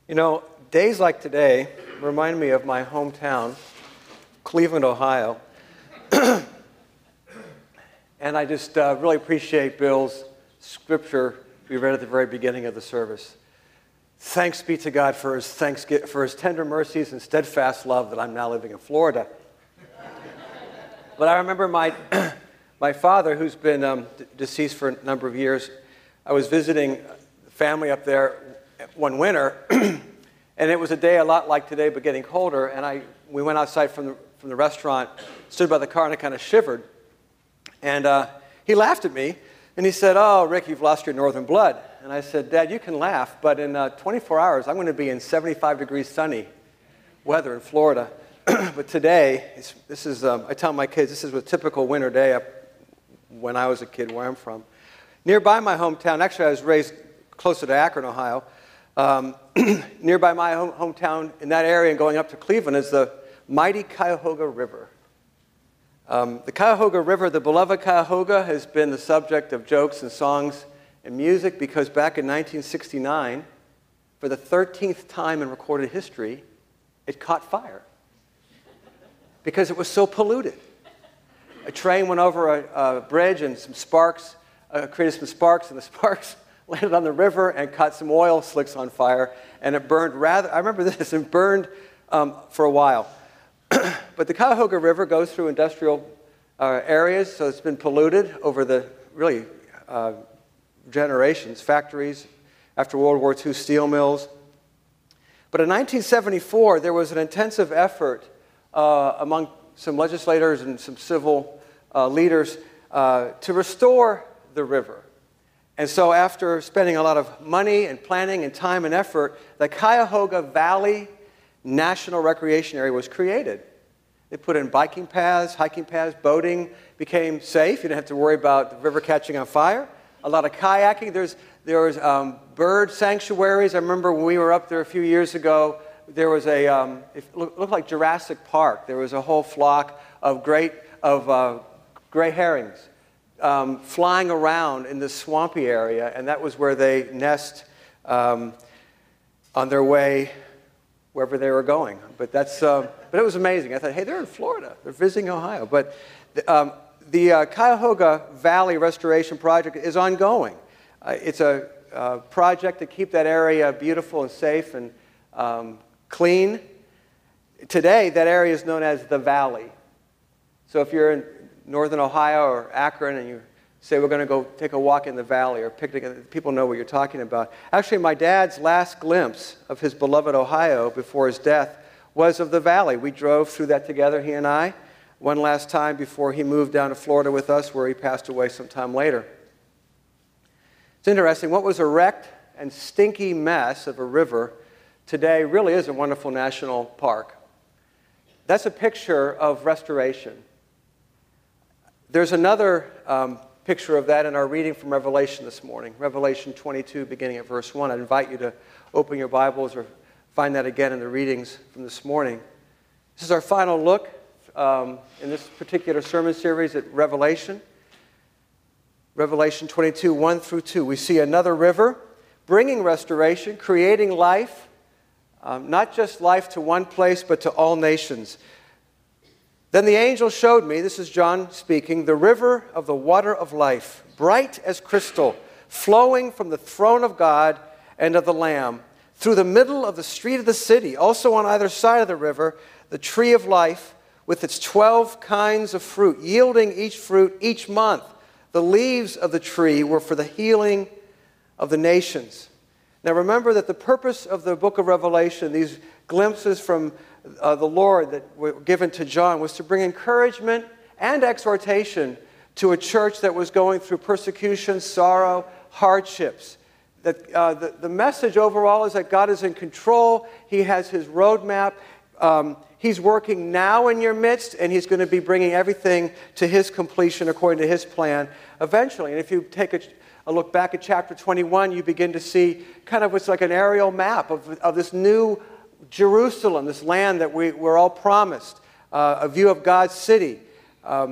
You know, days like today remind me of my hometown, Cleveland, Ohio. And I just really appreciate Bill's scripture we read at the very beginning of the service. Thanks be to God for his tender mercies and steadfast love that I'm now living in Florida. But I remember my father, who's been deceased for a number of years. I was visiting family up there one winter, and it was a day a lot like today, but getting colder. And we went outside from the restaurant, stood by the car, and I kind of shivered. And he laughed at me, and he said, "Oh, Rick, you've lost your northern blood." And I said, "Dad, you can laugh, but in 24 hours, I'm going to be in 75 degrees sunny weather in Florida." But today, I tell my kids, this is a typical winter day up when I was a kid where I'm from. Nearby my hometown, actually I was raised closer to Akron, Ohio. Nearby my hometown in that area and going up to Cleveland is the mighty Cuyahoga River. The Cuyahoga River, the beloved Cuyahoga, has been the subject of jokes and songs and music because back in 1969, for the 13th time in recorded history, it caught fire because it was so polluted. A train went over a bridge and some sparks, created some sparks, and the sparks landed on the river and caught some oil slicks on fire, and it burned I remember this, it burned for a while. But the Cuyahoga River goes through industrial areas, so it's been polluted over the really generations, factories, after World War II, steel mills. But in 1974, there was an intensive effort among some legislators and some civil leaders to restore the river. And so after spending a lot of money and planning and time and effort, the Cuyahoga Valley National Recreation Area was created. They put in biking paths, hiking paths, boating became safe. You didn't have to worry about the river catching on fire. A lot of kayaking. There was bird sanctuaries. I remember when we were up there a few years ago, there was it looked like Jurassic Park. There was a whole flock of gray herrings flying around in this swampy area, and that was where they nest on their way wherever they were going. But it was amazing. I thought, hey, they're in Florida. They're visiting Ohio. But the Cuyahoga Valley Restoration Project is ongoing. It's a project to keep that area beautiful and safe and clean. Today, that area is known as the Valley. So if you're in northern Ohio or Akron and you say, we're going to go take a walk in the valley or picnic, people know what you're talking about. Actually, my dad's last glimpse of his beloved Ohio before his death was of the valley. We drove through that together, he and I, one last time before he moved down to Florida with us, where he passed away some time later. It's interesting. What was a wrecked and stinky mess of a river today really is a wonderful national park. That's a picture of restoration. There's another picture of that in our reading from Revelation this morning, Revelation 22, beginning at verse 1. I'd invite you to open your Bibles or find that again in the readings from this morning. This is our final look in this particular sermon series at Revelation. Revelation 22, 1 through 2. We see another river bringing restoration, creating life, not just life to one place, but to all nations. Then the angel showed me, this is John speaking, the river of the water of life, bright as crystal, flowing from the throne of God and of the Lamb, through the middle of the street of the city. Also on either side of the river, the tree of life, with its 12 kinds of fruit, yielding each fruit each month. The leaves of the tree were for the healing of the nations. Now remember that the purpose of the book of Revelation, these glimpses from the Lord that were given to John, was to bring encouragement and exhortation to a church that was going through persecution, sorrow, hardships. That the message overall is that God is in control. He has His roadmap. He's working now in your midst, and He's going to be bringing everything to His completion according to His plan eventually. And if you take a look back at chapter 21, you begin to see kind of what's like an aerial map of this new Jerusalem, this land that we're all promised, a view of God's city.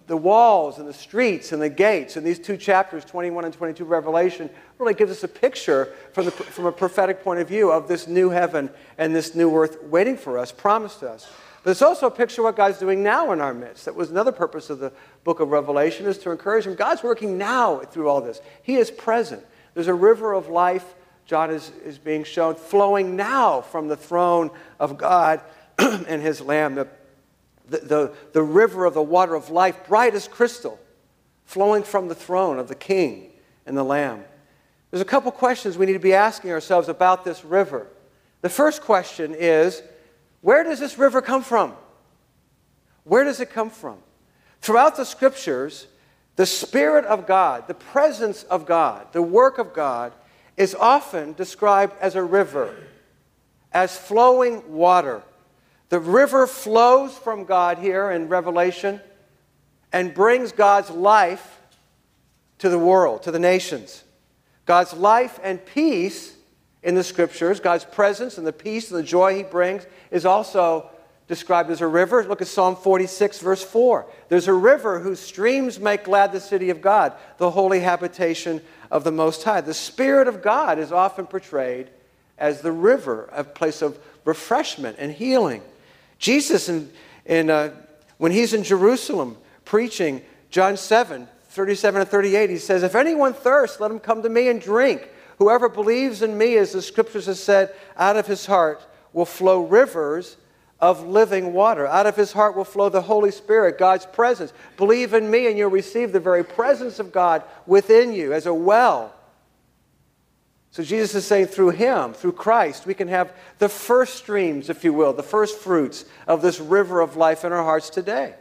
the walls and the streets and the gates. And these two chapters, 21 and 22 of Revelation, really gives us a picture from a prophetic point of view of this new heaven and this new earth waiting for us, promised us. But it's also a picture of what God's doing now in our midst. That was another purpose of the book of Revelation, is to encourage him. God's working now through all this. He is present. There's a river of life, John is being shown, flowing now from the throne of God and his Lamb. The river of the water of life, bright as crystal, flowing from the throne of the King and the Lamb. There's a couple questions we need to be asking ourselves about this river. The first question is, where does this river come from? Where does it come from? Throughout the Scriptures, the Spirit of God, the presence of God, the work of God, is often described as a river, as flowing water. The river flows from God here in Revelation and brings God's life to the world, to the nations. God's life and peace in the Scriptures, God's presence and the peace and the joy he brings, is also described as a river. Look at Psalm 46, verse 4. There's a river whose streams make glad the city of God, the holy habitation of the Most High. The Spirit of God is often portrayed as the river, a place of refreshment and healing. Jesus, when he's in Jerusalem preaching, John 7, 37 and 38, he says, "If anyone thirsts, let him come to me and drink. Whoever believes in me, as the Scriptures have said, out of his heart will flow rivers of living water." Out of his heart will flow the Holy Spirit, God's presence. Believe in me and you'll receive the very presence of God within you as a well. So Jesus is saying through him, through Christ, we can have the first streams, if you will, the first fruits of this river of life in our hearts today.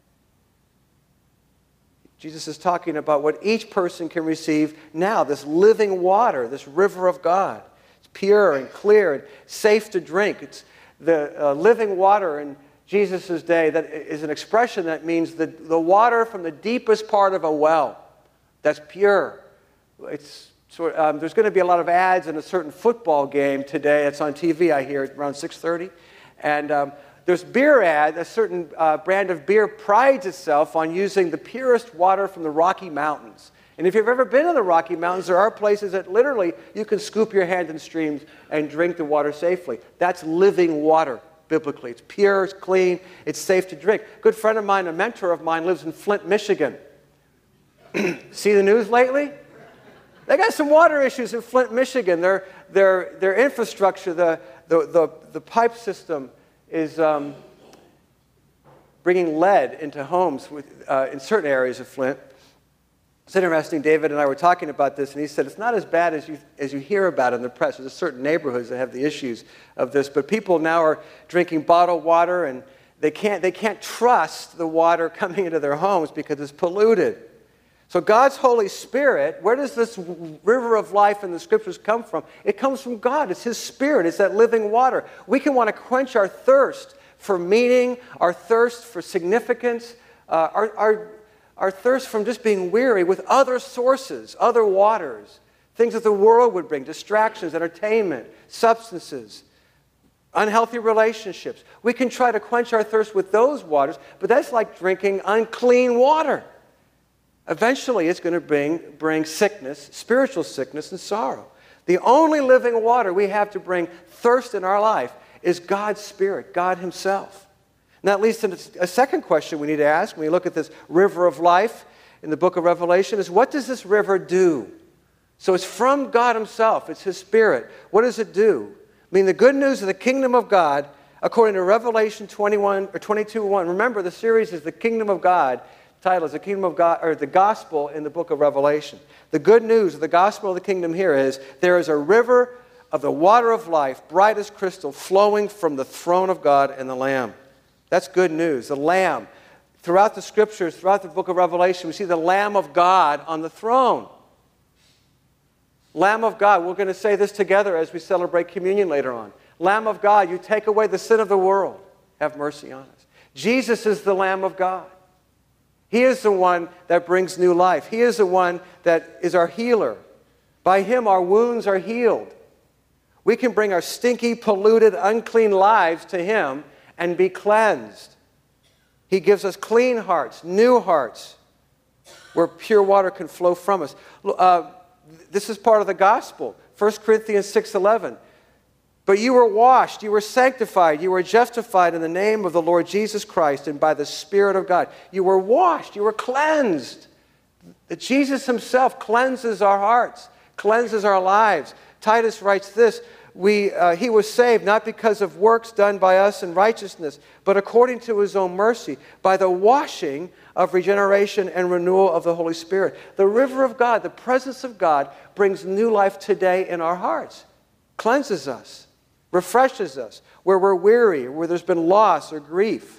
Jesus is talking about what each person can receive now, this living water, this river of God. It's pure and clear and safe to drink. It's the living water in Jesus' day that is an expression that means the water from the deepest part of a well that's pure. It's there's going to be a lot of ads in a certain football game today. It's on TV, I hear, around 6:30. And there's beer ad. A certain brand of beer prides itself on using the purest water from the Rocky Mountains. And if you've ever been in the Rocky Mountains, there are places that literally you can scoop your hand in streams and drink the water safely. That's living water, biblically. It's pure, it's clean, it's safe to drink. A good friend of mine, a mentor of mine, lives in Flint, Michigan. See the news lately? They got some water issues in Flint, Michigan. Their infrastructure, the pipe system is bringing lead into homes in certain areas of Flint. It's interesting, David and I were talking about this, and he said it's not as bad as you hear about in the press. There's certain neighborhoods that have the issues of this, but people now are drinking bottled water, and they can't trust the water coming into their homes because it's polluted. So God's Holy Spirit, where does this river of life in the Scriptures come from? It comes from God. It's His Spirit. It's that living water. We can want to quench our thirst for meaning, our thirst for significance, our thirst from just being weary with other sources, other waters, things that the world would bring, distractions, entertainment, substances, unhealthy relationships. We can try to quench our thirst with those waters, but that's like drinking unclean water. Eventually, it's going to bring sickness, spiritual sickness and sorrow. The only living water we have to bring thirst in our life is God's Spirit, God Himself. And that leads to a second question we need to ask when we look at this river of life in the book of Revelation is, what does this river do? So it's from God Himself. It's His Spirit. What does it do? I mean, the good news of the kingdom of God, according to Revelation 21 or 22:1. Remember, the series is the Kingdom of God. The title is the Kingdom of God, or the Gospel in the book of Revelation. The good news of the Gospel of the Kingdom here is there is a river of the water of life, bright as crystal, flowing from the throne of God and the Lamb. That's good news. The Lamb. Throughout the Scriptures, throughout the book of Revelation, we see the Lamb of God on the throne. Lamb of God. We're going to say this together as we celebrate communion later on. Lamb of God, you take away the sin of the world. Have mercy on us. Jesus is the Lamb of God. He is the one that brings new life. He is the one that is our healer. By Him, our wounds are healed. We can bring our stinky, polluted, unclean lives to Him and be cleansed. He gives us clean hearts, new hearts, where pure water can flow from us. This is part of the gospel. 1 Corinthians 6:11. But you were washed, you were sanctified, you were justified in the name of the Lord Jesus Christ and by the Spirit of God. You were washed, you were cleansed. That Jesus himself cleanses our hearts, cleanses our lives. Titus writes this, he was saved not because of works done by us in righteousness, but according to his own mercy, by the washing of regeneration and renewal of the Holy Spirit. The river of God, the presence of God, brings new life today in our hearts, cleanses us, refreshes us, where we're weary, where there's been loss or grief.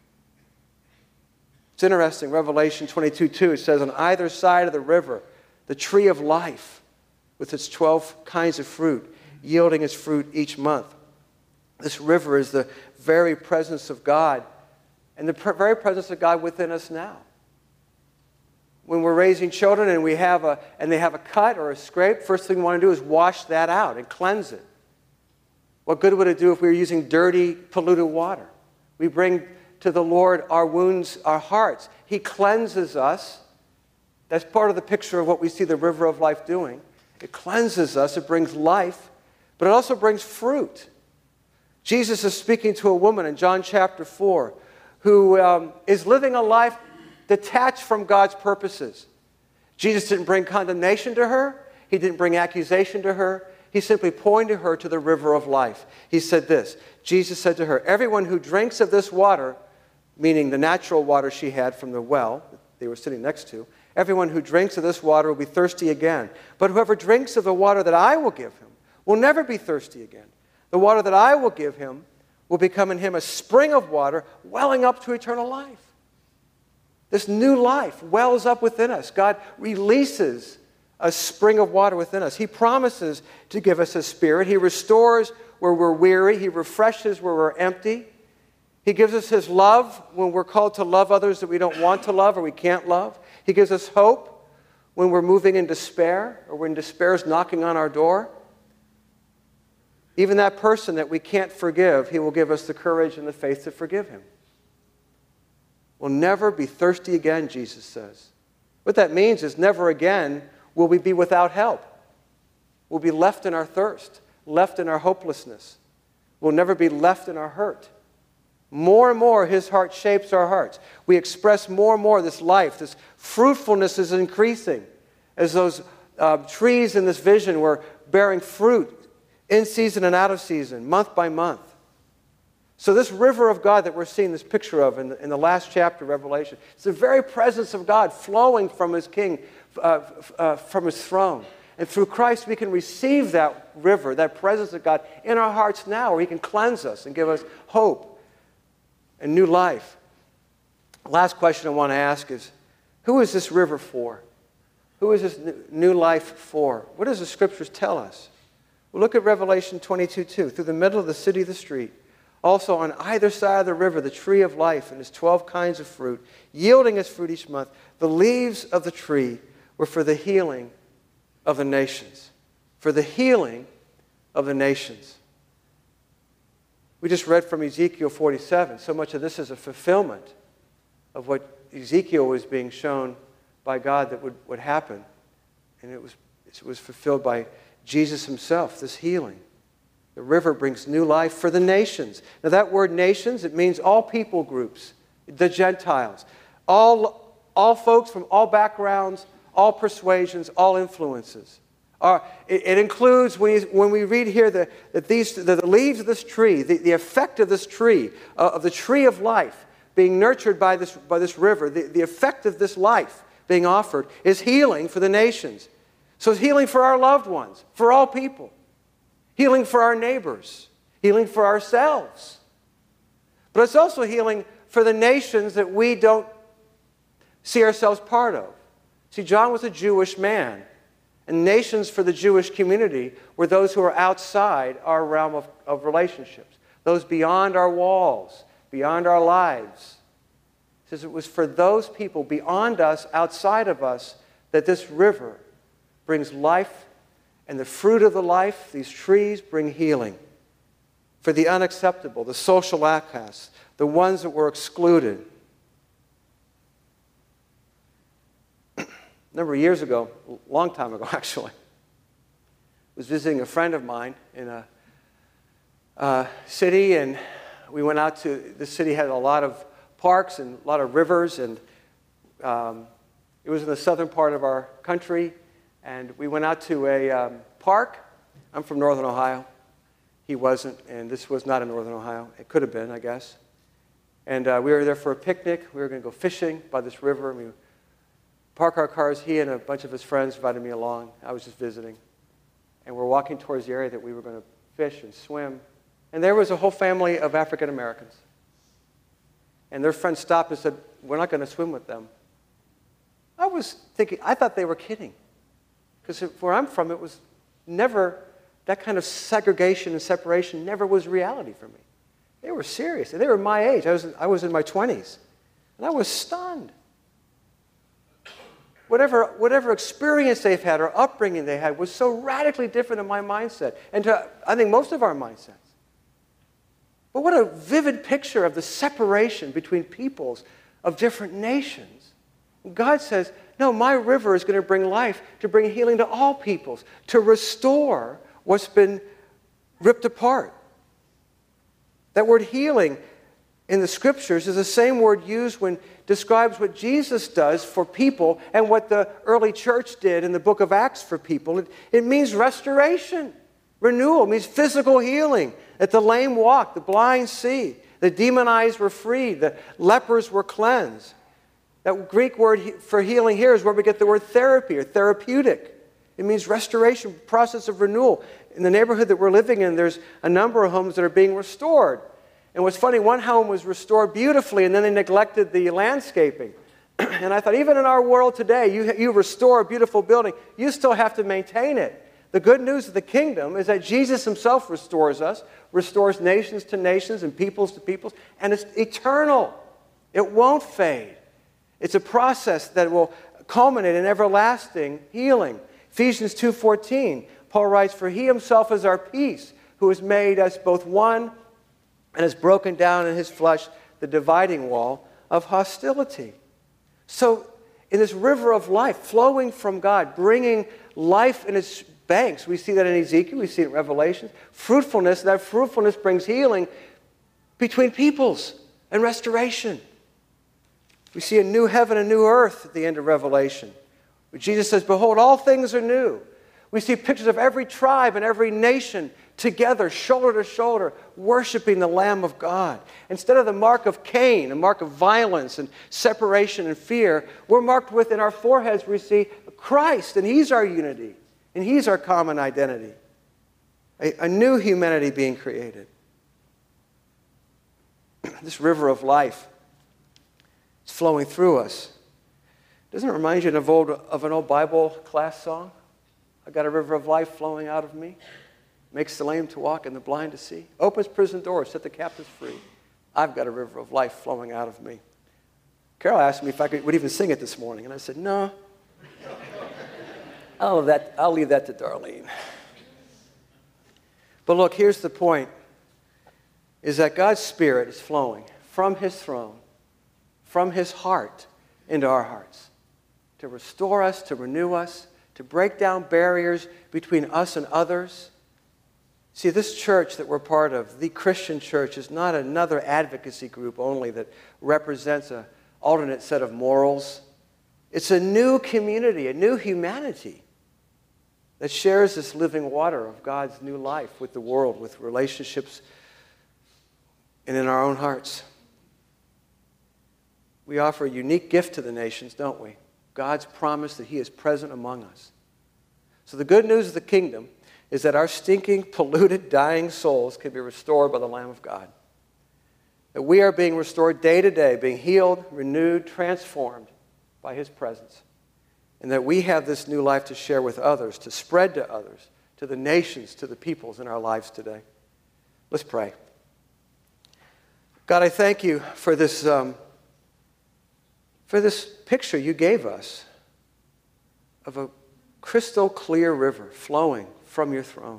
It's interesting, Revelation 22:2, it says, on either side of the river, the tree of life, with its 12 kinds of fruit, yielding its fruit each month. This river is the very presence of God, and the very presence of God within us now. When we're raising children and they have a cut or a scrape, first thing we want to do is wash that out and cleanse it. What good would it do if we were using dirty, polluted water? We bring to the Lord our wounds, our hearts. He cleanses us. That's part of the picture of what we see the river of life doing. It cleanses us, it brings life, but it also brings fruit. Jesus is speaking to a woman in John chapter 4 who is living a life detached from God's purposes. Jesus didn't bring condemnation to her. He didn't bring accusation to her. He simply pointed her to the river of life. He said this, Jesus said to her, everyone who drinks of this water, meaning the natural water she had from the well that they were sitting next to, everyone who drinks of this water will be thirsty again. But whoever drinks of the water that I will give him will never be thirsty again. The water that I will give him will become in him a spring of water welling up to eternal life. This new life wells up within us. God releases a spring of water within us. He promises to give us His Spirit. He restores where we're weary. He refreshes where we're empty. He gives us His love when we're called to love others that we don't want to love or we can't love. He gives us hope when we're moving in despair or when despair is knocking on our door. Even that person that we can't forgive, He will give us the courage and the faith to forgive him. We'll never be thirsty again, Jesus says. What that means is never again will we be without help. We'll be left in our thirst, left in our hopelessness. We'll never be left in our hurt. More and more, His heart shapes our hearts. We express more and more this life. This fruitfulness is increasing as those trees in this vision were bearing fruit in season and out of season, month by month. So this river of God that we're seeing this picture of in the last chapter of Revelation, it's the very presence of God flowing from His King, from His throne. And through Christ we can receive that river, that presence of God in our hearts now, where He can cleanse us and give us hope and new life. Last question I want to ask is, who is this river for? Who is this new life for? What does the Scriptures tell us? Well, look at Revelation 22:2. Through the middle of the city of the street, also on either side of the river, the tree of life and its 12 kinds of fruit, yielding its fruit each month. The leaves of the tree were for the healing of the nations. For the healing of the nations. We just read from Ezekiel 47. So much of this is a fulfillment of what Ezekiel was being shown by God that would happen. And it was fulfilled by Jesus Himself, this healing. The river brings new life for the nations. Now that word nations, it means all people groups, the Gentiles, all folks from all backgrounds, all persuasions, all influences. It includes, when we read here that the leaves of this tree, the effect of this tree, of the tree of life being nurtured by this river, the effect of this life being offered is healing for the nations. So it's healing for our loved ones, for all people. Healing for our neighbors, healing for ourselves. But it's also healing for the nations that we don't see ourselves part of. See, John was a Jewish man, and nations for the Jewish community were those who are outside our realm of relationships, those beyond our walls, beyond our lives. He says it was for those people beyond us, outside of us, that this river brings life. And the fruit of the life, these trees, bring healing. For the unacceptable, the social outcasts, the ones that were excluded, a number of years ago, a long time ago actually, was visiting a friend of mine in a city, and we went out to, the city had a lot of parks and a lot of rivers, and it was in the southern part of our country, and we went out to a park. I'm from Northern Ohio. He wasn't, and this was not in Northern Ohio. It could have been, I guess. And we were there for a picnic. We were going to go fishing by this river, and we park our cars. He and a bunch of his friends invited me along. I was just visiting. And we're walking towards the area that we were going to fish and swim. And there was a whole family of African Americans. And their friend stopped and said, "We're not going to swim with them." I was thinking, I thought they were kidding. Because where I'm from, it was never, that kind of segregation and separation never was reality for me. They were serious. And they were my age. I was in my 20s. And I was stunned. Whatever experience they've had or upbringing they had was so radically different in my mindset. And to, I think, most of our mindsets. But what a vivid picture of the separation between peoples of different nations. God says, no, my river is going to bring life, to bring healing to all peoples, to restore what's been ripped apart. That word healing in the Scriptures is the same word used when it describes what Jesus does for people and what the early church did in the book of Acts for people. It means restoration. Renewal means physical healing. That the lame walk, the blind see, the demonized were freed, the lepers were cleansed. That Greek word for healing here is where we get the word therapy or therapeutic. It means restoration, process of renewal. In the neighborhood that we're living in, there's a number of homes that are being restored. And what's funny, one home was restored beautifully, and then they neglected the landscaping. And I thought, even in our world today, you restore a beautiful building, you still have to maintain it. The good news of the kingdom is that Jesus himself restores us, restores nations to nations and peoples to peoples, and it's eternal. It won't fade. It's a process that will culminate in everlasting healing. Ephesians 2:14, Paul writes, "For he himself is our peace, who has made us both one and has broken down in his flesh the dividing wall of hostility." So in this river of life flowing from God, bringing life in its banks, we see that in Ezekiel, we see it in Revelation, fruitfulness, that fruitfulness brings healing between peoples and restoration. We see a new heaven and new earth at the end of Revelation. Where Jesus says, "Behold, all things are new." We see pictures of every tribe and every nation together, shoulder to shoulder, worshiping the Lamb of God. Instead of the mark of Cain, a mark of violence and separation and fear, we're marked with, in our foreheads, we see Christ, and he's our unity, and he's our common identity. A new humanity being created. This river of life is flowing through us. Doesn't it remind you of an old Bible class song? "I got a river of life flowing out of me. Makes the lame to walk and the blind to see. Opens prison doors, set the captives free. I've got a river of life flowing out of me." Carol asked me if I would even sing it this morning, and I said, no. I'll leave that to Darlene. But look, here's the point, is that God's Spirit is flowing from his throne, from his heart into our hearts, to restore us, to renew us, to break down barriers between us and others. See, this church that we're part of, the Christian church, is not another advocacy group only that represents an alternate set of morals. It's a new community, a new humanity that shares this living water of God's new life with the world, with relationships, and in our own hearts. We offer a unique gift to the nations, don't we? God's promise that he is present among us. So the good news of the kingdom is that our stinking, polluted, dying souls can be restored by the Lamb of God. That we are being restored day to day, being healed, renewed, transformed by his presence. And that we have this new life to share with others, to spread to others, to the nations, to the peoples in our lives today. Let's pray. God, I thank you for this picture you gave us of a crystal clear river flowing from your throne,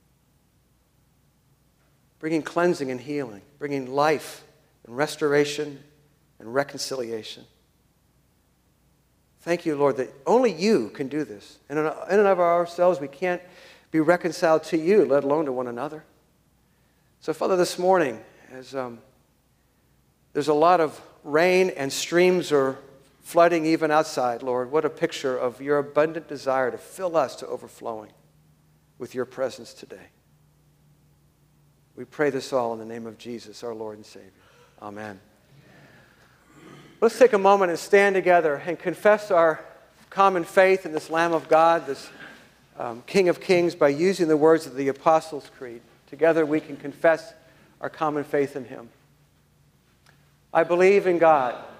bringing cleansing and healing, bringing life and restoration and reconciliation. Thank you, Lord, that only you can do this. And in and of ourselves, we can't be reconciled to you, let alone to one another. So, Father, this morning, as there's a lot of rain and streams are flooding even outside, Lord, what a picture of your abundant desire to fill us to overflowing with your presence today. We pray this all in the name of Jesus, our Lord and Savior. Amen. Let's take a moment and stand together and confess our common faith in this Lamb of God, this King of Kings, by using the words of the Apostles' Creed. Together we can confess our common faith in him. I believe in God,